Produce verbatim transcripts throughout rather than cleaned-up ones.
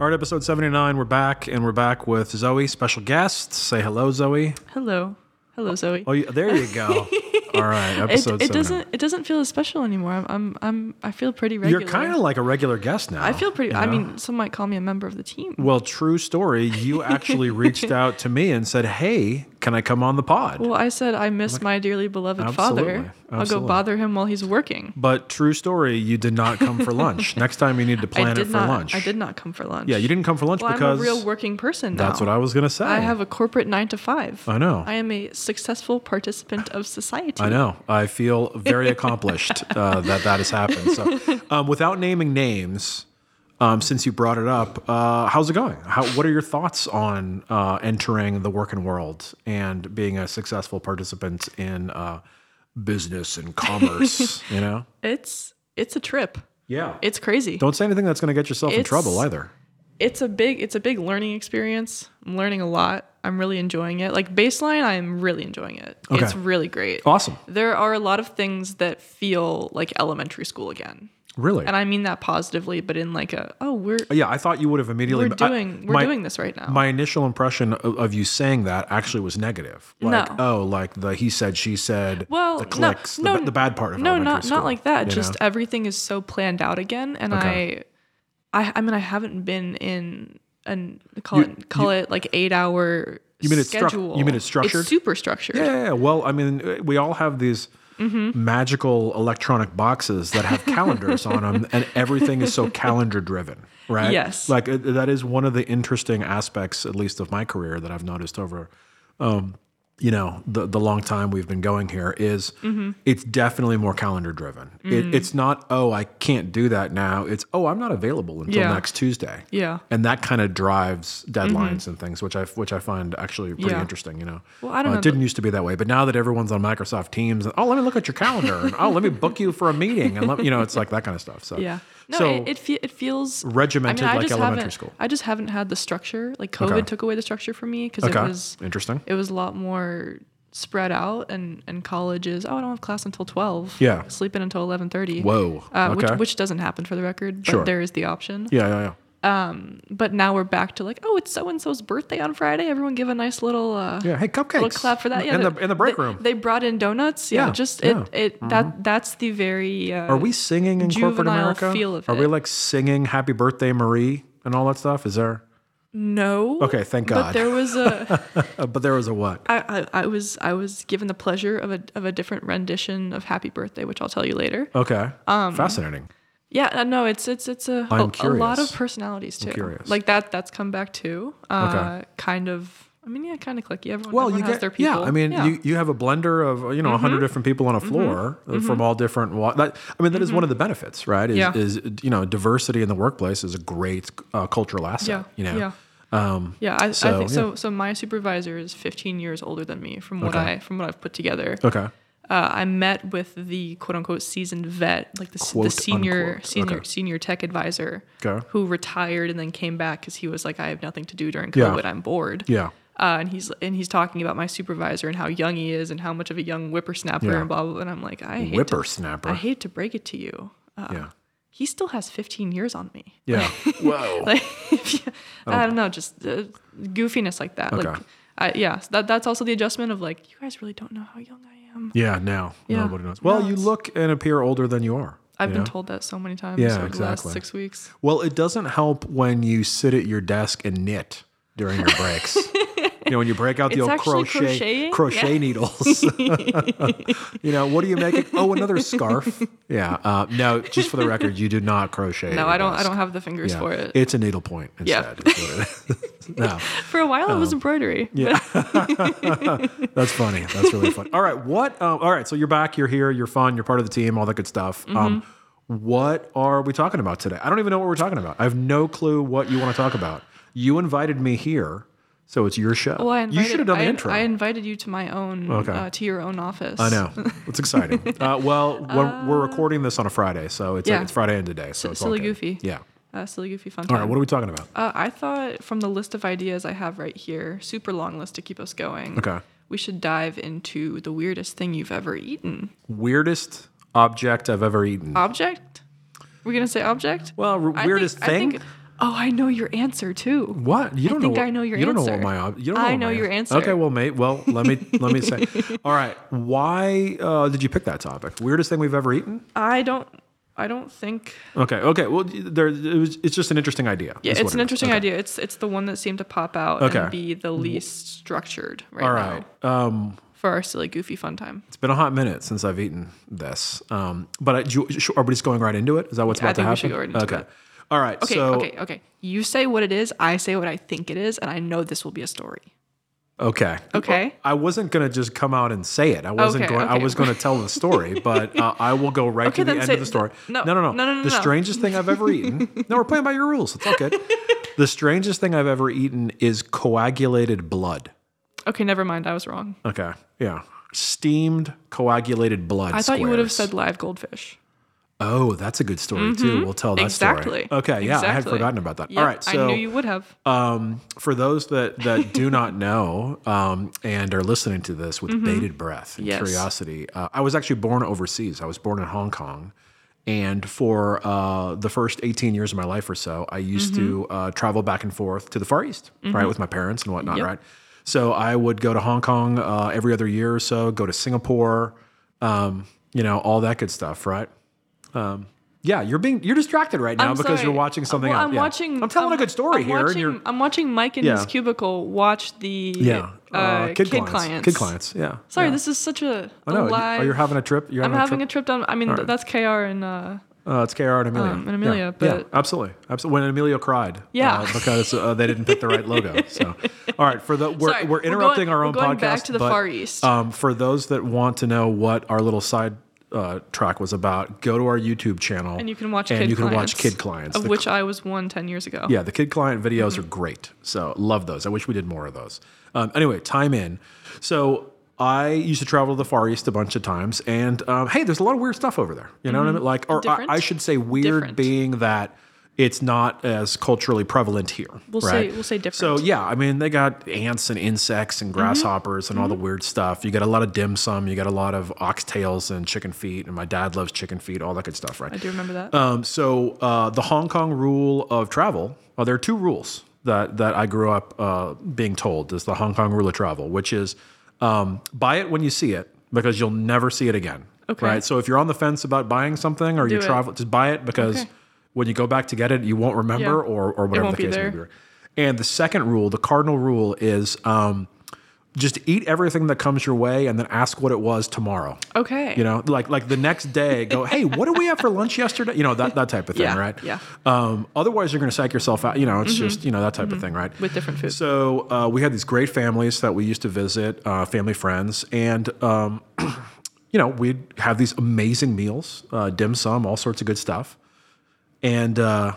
All right, episode seventy-nine, we're back, and we're back with Zoe, special guest. Say hello, Zoe. Hello. Hello, Zoe. Oh, there you go. All right, episode it, it doesn't it doesn't feel as special anymore. I'm I'm, I'm I feel pretty regular. You're kind of like a regular guest now. I feel pretty. you I know? mean, some might call me a member of the team. Well, true story. You actually reached out to me and said, "Hey, can I come on the pod?" Well, I said I miss my dearly beloved Absolutely. father. I'll Absolutely. go bother him while he's working. But true story, you did not come for lunch. Next time you need to plan I it did for not. lunch. I did not come for lunch. Yeah, you didn't come for lunch well, because I'm a real working person now. that's what I was going to say. I have a corporate nine to five. I know. I am a successful participant of society. I know. I feel very accomplished uh, that that has happened. So, um, without naming names, um, since you brought it up, uh, how's it going? How, what are your thoughts on uh, entering the working world and being a successful participant in uh, business and commerce? You know, It's it's a trip. yeah. It's crazy. Don't say anything that's going to get yourself in It's- trouble either. It's a big it's a big learning experience. I'm learning a lot. I'm really enjoying it. Like baseline, I'm really enjoying it. Okay. It's really great. Awesome. There are a lot of things that feel like elementary school again. Really? And I mean that positively, but in like a oh, we're Yeah, I thought you would have immediately. we're doing I, we're my, doing this right now. My initial impression of, of you saying that actually was negative. Like, No. oh, like the he said, she said, well, the clicks, no, the, no, the bad part of no, elementary not school, not like that. you Just know? everything is so planned out again, and Okay. I, I, I mean, I haven't been in an call You- it call it like eight hour. You mean it's struc- schedule. you mean it's structured? It's super structured. Yeah, yeah, yeah. Well, I mean, we all have these Mm-hmm. magical electronic boxes that have calendars on them, and everything is so calendar driven, right? Yes. Like uh, that is one of the interesting aspects, at least of my career, that I've noticed over, um, you know, the the long time we've been going here is Mm-hmm. it's definitely more calendar driven. It, it's not, oh, I can't do that now. It's, oh, I'm not available until Yeah. next Tuesday. Yeah. And that kind of drives deadlines and things, which I which I find actually pretty Yeah. interesting. You know, Well, I don't Uh, know. It didn't used to be that way, but now that everyone's on Microsoft Teams, oh, let me look at your calendar, and oh, let me book you for a meeting, and let, you know, it's like that kind of stuff. So Yeah. No, so it it, fe- it feels regimented I mean, I like just elementary haven't- school. I just haven't had the structure. Like COVID Okay. took away the structure for me because Okay, it was interesting. it was a lot more spread out, and and college is oh I don't have class until twelve. Yeah. Sleep in until eleven thirty. Whoa. Uh, okay. which which doesn't happen for the record, but Sure. there is the option. yeah, yeah, yeah. But now we're back to like oh it's so and so's birthday on Friday. Everyone give a nice little uh, Yeah. Hey, cupcakes. little clap for that. Yeah, in the they- in the break they- room. They brought in donuts. Yeah, Yeah, just yeah. it it that that's the very. Uh, Are we singing in corporate juvenile America? feel of Are we it. like singing "Happy Birthday, Marie" and all that stuff? Is there? No. Okay, thank God. But there was a. Uh, but there was a what? I, I, I was I was given the pleasure of a of a different rendition of Happy Birthday, which I'll tell you later. Okay. Um, Fascinating. Yeah, uh, no, it's it's it's a I'm a, a lot curious. of personalities too. curious. Like that that's come back too. Uh, Okay. Kind of. I mean, yeah, kind of clicky. Everyone, Well, everyone you has get their people. yeah. I mean, Yeah. you you have a blender of you know a hundred different people on a floor uh, from all different. Wa- that, I mean, that is one of the benefits, right? Is, Yeah. is you know diversity in the workplace is a great uh, cultural asset. Yeah. You know. Yeah. Um, Yeah, I, So, I think yeah. so. So my supervisor is fifteen years older than me, from what Okay. I from what I've put together. okay. Uh, I met with the quote unquote seasoned vet, like the, s- the Quote, senior unquote. senior Okay. senior tech advisor, Okay. who retired and then came back because he was like, I have nothing to do during Yeah. COVID. I'm bored. Yeah. Uh, and he's and he's talking about my supervisor and how young he is and how much of a young whippersnapper Yeah. and blah blah. blah. And I'm like, I hate Whippersnapper. To, I hate to break it to you. Uh, Yeah. He still has fifteen years on me. Yeah. Whoa. Like, if you, I don't know, just uh, goofiness like that. Okay. Like, I, yeah, so that that's also the adjustment of like, you guys really don't know how young I am. Yeah. Now Yeah. nobody knows. Well, No, you it's- look and appear older than you are. I've you been know? told that so many times Yeah, over the exactly. last six weeks. Well, it doesn't help when you sit at your desk and knit during your breaks. You know, when you break out the It's old actually crochet crocheting? crochet Yeah. needles. You know, what are you making? Oh, another scarf. Yeah. Uh, no, just for the record, you do not crochet. at No, your I don't. I desk. don't have the fingers Yeah. for it. It's a needlepoint instead. Yeah. is what it is. No, For a while, it was embroidery. Oh. yeah. That's funny. That's really fun. All right. What? Um, all right. So you're back. You're here. You're fun. You're part of the team. All that good stuff. Mm-hmm. Um, what are we talking about today? I don't even know what we're talking about. I have no clue what you want to talk about. You invited me here, so it's your show. Well, I invited, you should have done I, the intro. I invited you to my own, Okay. uh, to your own office. I know. It's exciting. Uh, well, we're, we're recording this on a Friday, so it's, yeah. it's Friday and today. So it's all Silly good. goofy. Yeah. Uh, silly goofy fun All time. right. What are we talking about? Uh, I thought from the list of ideas I have right here, super long list to keep us going. Okay. We should dive into the weirdest thing you've ever eaten. Weirdest object I've ever eaten. Object? We're gonna say object? well, r- I weirdest think- I thing? think- Oh, I know your answer too. What? You don't I think know what, I know your you answer. don't know what my op- you don't know I what know my your an- answer. Okay, well, mate. Well, let me let me say. All right. Why uh, did you pick that topic? Weirdest thing we've ever eaten? I don't. I don't think. Okay. Okay. Well, there. It was, it's just an interesting idea. Yeah, is it's what an it is. interesting Okay. idea. It's it's the one that seemed to pop out Okay. and be the least structured right, All now right. Um, for our silly, goofy fun time. it's been a hot minute since I've eaten this. Um, but I, do you, are we just going right into it? Is that what's Yeah, I about to think we happen? should go right into okay. it. All right. Okay, so okay, okay. You say what it is. I say what I think it is, and I know this will be a story. Okay. Okay. I wasn't gonna just come out and say it. I wasn't Okay, going. I okay. was going to tell the story, but uh, I will go right Okay, to the then end say- of the story. no, no, no, no. no, no, no, The no. strangest thing I've ever eaten. No, we're playing by your rules. It's all good. The strangest thing I've ever eaten is coagulated blood. Okay, never mind. I was wrong. Okay. Yeah. Steamed coagulated blood. I thought you would have squares. said live goldfish. Oh, that's a good story too. We'll tell that Exactly. story. Okay. Yeah, I had Exactly. forgotten about that. Yep, all right. So I knew you would have. Um, for those that, that do not know um, and are listening to this with bated breath and Yes. curiosity, uh, I was actually born overseas. I was born in Hong Kong. And for uh, the first eighteen years of my life or so, I used to uh, travel back and forth to the Far East, right, with my parents and whatnot, Yep. right? So I would go to Hong Kong uh, every other year or so, go to Singapore, um, you know, all that good stuff, right? Um, yeah, you're being you're distracted right now I'm because sorry. you're watching something Well, else. I'm Yeah. watching. I'm telling a good story I'm here, Watching, and you're I'm watching Mike in Yeah. his cubicle watch the yeah, uh, kid, kid, clients. kid clients. Yeah. Sorry, yeah. this is such a, I a know. live. Oh, you're having a trip. You're I'm having, having a a trip. trip down. I mean, All right. that's K R and uh, Uh, it's K R and Amelia. Um, and Amelia, yeah. but- yeah, absolutely, absolutely. When Emilio cried, Yeah. uh, because uh, they didn't pick the right logo. So, all right, for the we're Sorry, we're we're interrupting going- our own we're going podcast. back to the but, Far East. Um, for those that want to know what our little side uh, track was about, go to our YouTube channel and you can watch and kid you can clients, watch kid clients, of The which I was one ten years ago. Yeah, the kid client videos Mm-hmm. are great. So love those. I wish we did more of those. Um, anyway, time in. So I used to travel to the Far East a bunch of times, and um, hey, there's a lot of weird stuff over there. You know what I mean? Like, or I, Different? I should say, weird Different. being that it's not as culturally prevalent here. We'll right? say- we'll say different. So yeah, I mean, they got ants and insects and grasshoppers and all the weird stuff. You got a lot of dim sum. You got a lot of oxtails and chicken feet, and my dad loves chicken feet, all that good stuff, right? I do remember that. Um, so uh, the Hong Kong rule of travel, uh, there are two rules that, that I grew up uh, being told is the Hong Kong rule of travel, which is um, buy it when you see it because you'll never see it again. Okay. Right. So if you're on the fence about buying something or Do you it. travel, just buy it because Okay. when you go back to get it, you won't remember Yeah. or, or whatever won't the be case may there. be. And the second rule, the cardinal rule is um, just eat everything that comes your way and then ask what it was tomorrow. Okay. You know, like like the next day, go, hey, what did we have for lunch yesterday? You know, that, that type of thing, Yeah, right? yeah. Um, otherwise, you're going to psych yourself out. You know, it's just, you know, that type of thing, right? With different food. So uh, we had these great families that we used to visit, uh, family friends, and, um, you know, we'd have these amazing meals, uh, dim sum, all sorts of good stuff. And uh,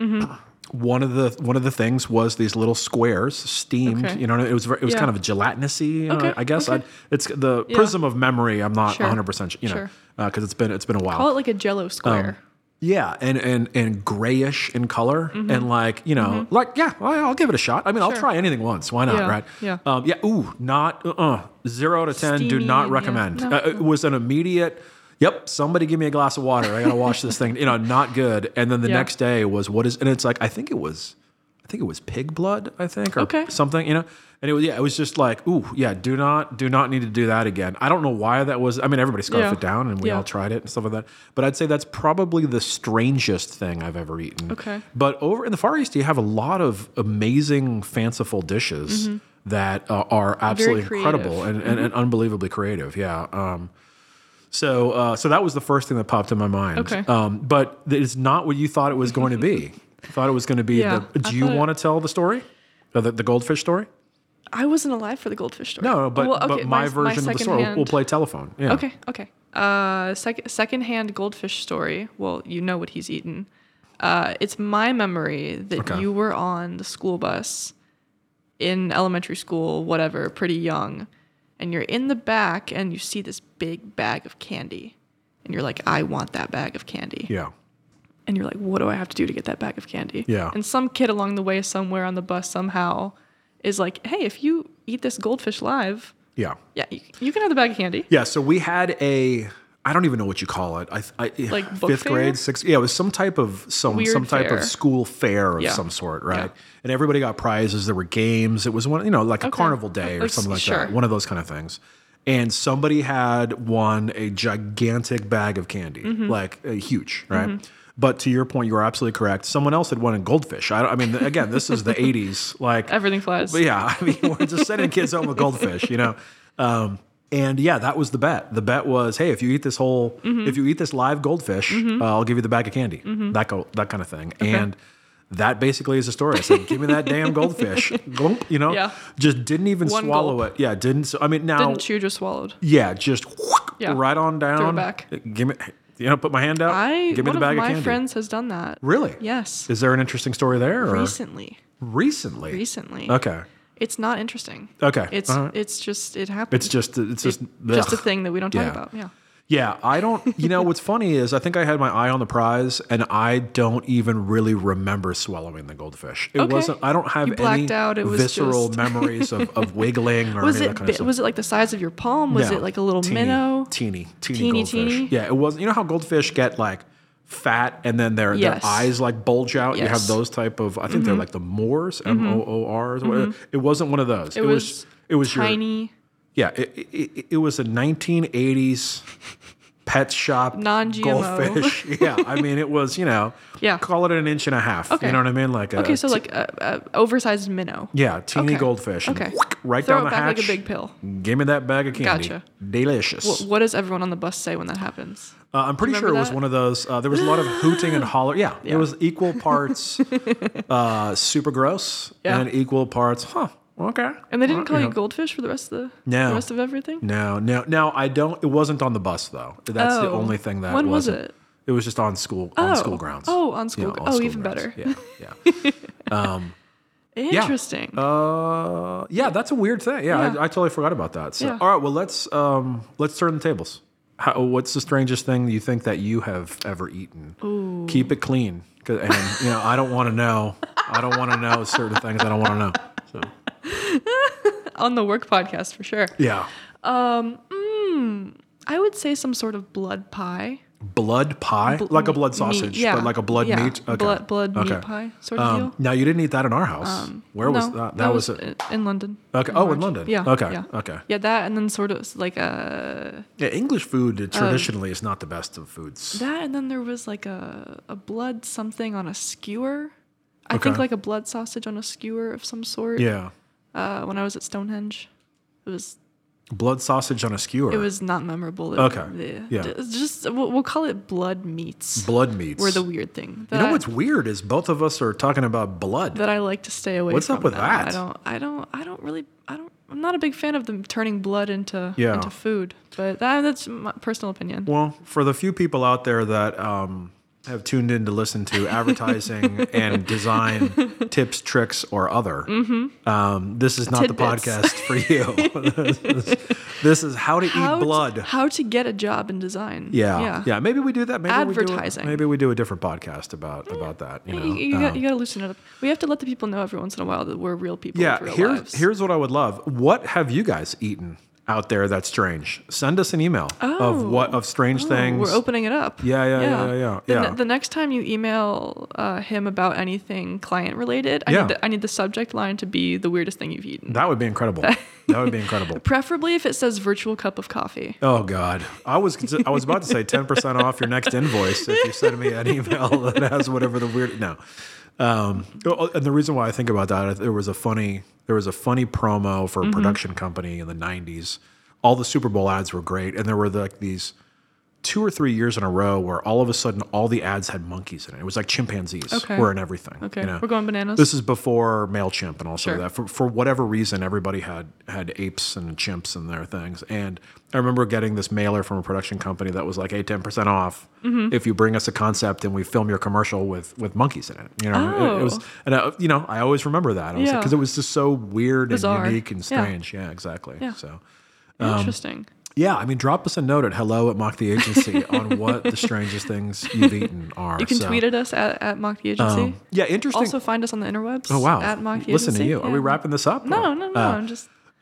one of the one of the things was these little squares steamed. Okay. You know, it was very, it was Yeah. kind of a gelatinous-y, you know, Okay, I guess. okay. I'd, it's the Yeah. prism of memory. I'm not Sure. one hundred percent, you know, Sure. because it's been it's been a while. Call it like a Jello square. Yeah, and and and grayish in color, and like you know, like yeah, well, I'll give it a shot. I mean, I'll Mm-hmm. Sure. try anything once. Why not? Yeah, Right? yeah. Um, yeah. Ooh, not uh, uh zero out of ten. do Steamy not and, yeah, recommend. no, uh, It was an immediate. Yep. Somebody give me a glass of water. I gotta wash this thing. You know, not good. And then the Yeah. next day was what is? And it's like I think it was, I think it was pig blood. I think or Okay. something. You know. And it was yeah. It was just like ooh yeah. Do not do not need to do that again. I don't know why that was. I mean, everybody scarfed Yeah. it down, and we Yeah. all tried it and stuff like that. But I'd say that's probably the strangest thing I've ever eaten. Okay. But over in the Far East, you have a lot of amazing, fanciful dishes that uh, are absolutely creative. incredible and, and, and unbelievably creative. Yeah. Um, so, uh, so that was the first thing that popped in my mind. Okay. Um, but it's not what you thought it was going to be. You thought it was going to be. Yeah, the, I do you thought it- want to tell the story? Uh, the, the goldfish story? I wasn't alive for the goldfish story. No, but, Well, okay, but my, version of the story. We'll, secondhand- we'll play telephone. Yeah. Okay, okay. Uh, sec- secondhand goldfish story. Well, you know what he's eaten. Uh, it's my memory that Okay. you were on the school bus in elementary school, whatever, pretty young, and you're in the back and you see this big bag of candy, and you're like, I want that bag of candy. Yeah. And you're like, what do I have to do to get that bag of candy? Yeah. And some kid along the way, somewhere on the bus, somehow, is like, hey, if you eat this goldfish live, Yeah. yeah, you, you can have the bag of candy. Yeah, so we had a I don't even know what you call it. I, I Like book fifth fair? grade, sixth. Yeah, it was some type of some Weird some type fair. of school fair of Yeah. some sort, right? Yeah. And everybody got prizes. There were games. It was one, you know, like a Okay. carnival day or Like, something like sure. that. One of those kind of things. And somebody had won a gigantic bag of candy, Mm-hmm. like uh, huge, right? But to your point, you are absolutely correct. Someone else had won a goldfish. I, don't- I mean, again, this is the eighties. Like Everything flies. But yeah, I mean, we're just sending kids home with goldfish, you know. Um, and yeah, that was the bet. The bet was, hey, if you eat this whole, Mm-hmm. if you eat this live goldfish, uh, I'll give you the bag of candy. That go, that kind of thing. And that basically is the story. I said, give me that damn goldfish. Glump, you know, Yeah. just didn't even One swallow gulp. it. Yeah, didn't. I mean, now, Didn't chew, just swallowed. yeah, just Yeah. right on down. Throw it back. Give me, you know, put my hand out. I give me one the bag of of my candy. friends has done that. Really? Yes. Is there an interesting story there? Or? Recently. Recently. Recently. Okay. It's not interesting. Okay. It's All right. it's just it happens. It's just, it's just, just a ugh. thing that we don't talk Yeah. about. Yeah. Yeah, I don't. You know, what's funny is I think I had my eye on the prize, and I don't even really remember swallowing the goldfish. It Okay. wasn't. I don't have You blacked any out, it was visceral just- memories of, of wiggling or Was any of it that kind bi- of stuff. was it like the size of your palm? Was No, it like a little teeny, minnow? Teeny, teeny, Teeny, goldfish. teeny? Yeah, it was. You know how goldfish get like fat and then their, Yes. their eyes like bulge out. You have Yes. Mm-hmm. those type of. I think they're like the Moors, M O O R's. It wasn't one of those. It was It was your. tiny, Yeah, it, it, it was a nineteen eighties pet shop Non-G M O. goldfish. Yeah, I mean, it was, you know, Yeah. call it an inch and a half. Okay. You know what I mean? Like a, Okay, so t- like a, a oversized minnow. yeah, teeny Okay. goldfish. and Okay. whack, right Throw down it the back hatch. like a big pill. Give me that bag of candy. Gotcha. Delicious. Wh- What does everyone on the bus say when that happens? Uh, I'm pretty sure it remember was that? one of those. Uh, there was a lot of hooting and holler. Yeah, Yeah. it was equal parts uh, super gross Yeah. and equal parts, huh, okay. And they didn't Well, call you know. goldfish for the rest of the, No. the rest of everything? No, no, no. I don't. It wasn't on the bus though. That's the Oh. only thing that. When was wasn't. it? It was just on school on Oh. school grounds. Oh, on school Yeah, gr- on oh, school even grounds. better. Yeah, yeah. Interesting. Uh, yeah, that's a weird thing. Yeah, Yeah. I, I totally forgot about that. So, Yeah. all right, well, let's um, let's turn the tables. How, what's the strangest thing you think that you have ever eaten? Ooh. Keep it clean, 'cause- and you know, I don't want to know. I don't want to know certain things. I don't want to know. So, On the work podcast, for sure. yeah, Um, mm, I would say some sort of blood pie. blood pie, like a blood Meat, sausage, yeah. but like a blood Yeah, meat. Okay. Blood, blood Okay. meat pie sort of Um, deal. now you didn't eat that in our house. Where was No, that? That, was, it. in- in London. Okay. Oh, in March. London. Yeah. Okay. Yeah. Okay. Yeah, that and then sort of like a Yeah, English food traditionally is not the best of foods. that and then there was like a a blood something on a skewer. I Okay. think like a blood sausage on a skewer of some sort. Yeah, Uh, when I was at Stonehenge, it was blood sausage on a skewer. it was not memorable. It- Okay. the- Yeah. It's just we'll, we'll call it blood meats. blood meats. Were the weird thing. You That know I- what's weird is both of us are talking about blood. that I like to stay away What's from. up with now. that? I don't I don't I don't really I don't I'm not a big fan of them turning blood into Yeah. into food. But that, that's my personal opinion. Well, for the few people out there that um, have tuned in to listen to advertising and design tips, tricks, or other, um, this is not the Tidbits. podcast for you. this, is, this is how to How eat to- blood. how to get a job in design. Yeah, Yeah. yeah, Maybe we do that. Maybe Advertising. We do, maybe we do a different podcast about about that. You know, You, you, Um, got, you got to loosen it up. We have to let the people know every once in a while that we're real people yeah. with real Here's lives. here's what I would love. What have you guys eaten out there that's strange? Send us an email of Oh. what of strange Oh, things. We're opening it up. Yeah, yeah, yeah, yeah, yeah. The, yeah. ne- the next time you email uh, him about anything client related, I Yeah. need the, I need the subject line to be the weirdest thing you've eaten. That would be incredible. that would be incredible. Preferably if it says virtual cup of coffee. Oh God, I was I was about to say ten percent off your next invoice if you send me an email that has whatever the weird no. Um, oh, and the reason why I think about that, there was a funny there was a funny promo for a production company in the nineties. All the Super Bowl ads were great, and there were like these two or three years in a row where all of a sudden all the ads had monkeys in it. It was like chimpanzees Okay. were in everything. Okay, you know? we're going bananas. This is before MailChimp and also Sure. that. For, for whatever reason, everybody had had apes and chimps in their things. And I remember getting this mailer from a production company that was like, hey, ten percent off Mm-hmm. if you bring us a concept and we film your commercial with, with monkeys in it. You know, it, it was, Oh. and I, you know, I always remember that. I was Yeah. because it was just so weird Bizarre. and unique and Yeah. strange. Yeah, exactly. Yeah. So. Interesting. Yeah, I mean, drop us a note at hello at Mock the Agency on what the strangest things you've eaten are. You can So, tweet at us at, at Mock the Agency. um, yeah, interesting. Also find us on the interwebs. Oh wow! At Mock the Listen Agency. to you. Are we Yeah. wrapping this up? No, Or- no, no. Uh, I'm just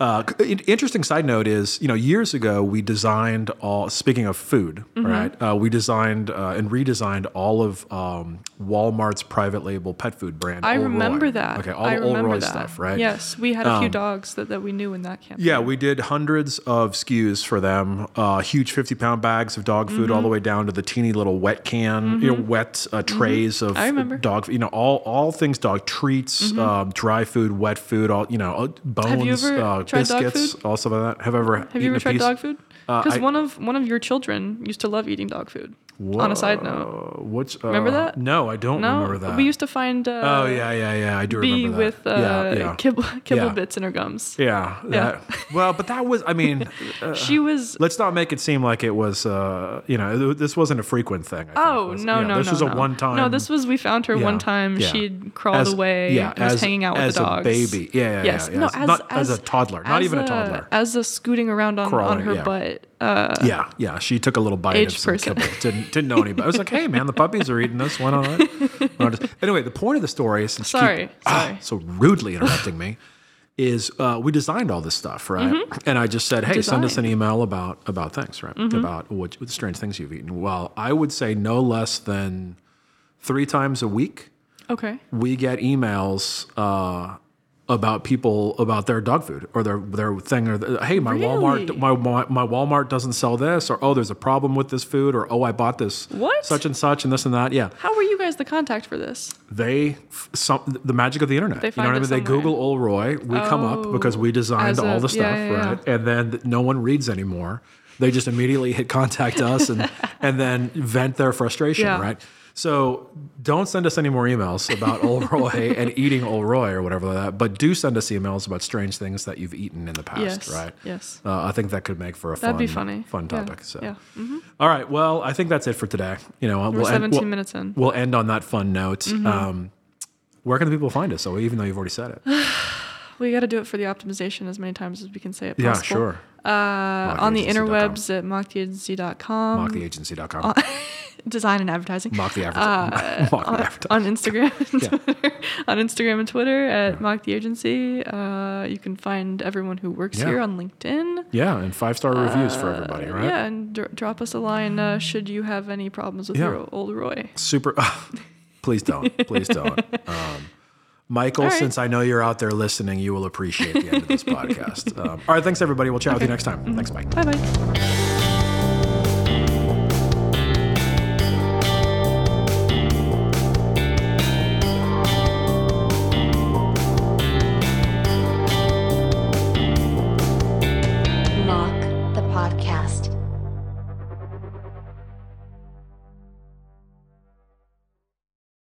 Uh, in- interesting side note is, you know, years ago we designed all. Speaking of food, Mm-hmm. right? Uh, we designed uh, and redesigned all of um, Walmart's private label pet food brand. I Ol' remember Roy. that. Okay, all I the Ol' remember Roy that. stuff, right? Yes, we had a few dogs that, that we knew in that campaign. Yeah, we did hundreds of S K Us for them. Uh, huge fifty-pound bags of dog food, Mm-hmm. all the way down to the teeny little wet can, you know, wet uh, trays of I remember. dog. You know, all all things dog treats, um, dry food, wet food, all you know, uh, bones, ever uh, tried dog biscuits, food? all stuff like that. Have I ever? Have you ever tried dog food? Because Uh, I- one of one of your children used to love eating dog food. On a side note, Uh, what's uh, Remember that? No, I don't no, remember that. we used to find. Uh, oh yeah, yeah, yeah. I do Bee remember that. with uh, yeah, yeah. kibble kibble Yeah. bits in her gums. Yeah, that- well, but that was. I mean, uh, She was. let's not make it seem like it was. Uh, you know, it- this wasn't a frequent thing. I think. Oh Was- no yeah, no This no was a no. one time. No, this was we found her Yeah, one time. yeah. She'd crawled As- away. yeah, and was as- hanging out with as the dogs. a baby. Yeah, yeah, yes. yeah, yeah. No, As- as, not as as a toddler, not as even a toddler. As a scooting around on, on Crawling, her yeah. butt. Uh, Yeah, yeah. She took a little bite of Aged some person. kibble. Didn't didn't know anybody. I was like, hey man, the puppies are eating this. Why not? Why not just- Anyway, the point of the story is, since you Sorry, keep, ah, sorry. so rudely interrupting me, is uh, we designed all this stuff, right? Mm-hmm. And I just said, hey, send us an Designed. email about about things, right? Mm-hmm. About what, what strange things you've eaten. Well, I would say no less than three times a week Okay. we get emails uh, about people about their dog food or their their thing or the, hey my Really? Walmart my, my my Walmart doesn't sell this, or oh there's a problem with this food, or oh I bought this What? such and such and this and that. Yeah, How were you guys the contact for this? they f- some the magic of the internet. They you know what I find mean? it They somewhere. Google Ol' Roy, we come up Oh, because we designed as a- all the yeah, stuff, yeah, yeah. right? And then no one reads anymore. They just immediately hit contact us and and then vent their frustration, Yeah. right? So don't send us any more emails about Ol' Roy and eating Ol' Roy or whatever like that, but do send us emails about strange things that you've eaten in the past, Yes, right? yes. Uh, I think that could make for a That'd fun, be funny. fun Yeah, topic. So, yeah. Mm-hmm. all right. Well, I think that's it for today. You know, we'll seventeen we'll- minutes in. We'll end on that fun note. Mm-hmm. Um, where can the people find us? So even though you've already said it, We got to do it for the optimization as many times as we can say it. yeah, Possible. sure. Uh, on the mock the agency dot com. interwebs at mock the agency dot com. mock the agency dot com. Design and advertising. Mock the advertising. Mock the advertising. On Instagram, and Yeah. Twitter, on Instagram and Twitter at Mock the Agency. Uh, you can find everyone who works Yeah. here on LinkedIn. Yeah, and five star reviews for everybody, right? Yeah, and dr- drop us a line uh, should you have any problems with Yeah. your old Roy. Super. Please don't. Please don't. Um, Michael, All right. since I know you're out there listening, you will appreciate the end of this podcast. Um, all right. Thanks, everybody. We'll chat with you next time. Thanks. Bye. Bye bye.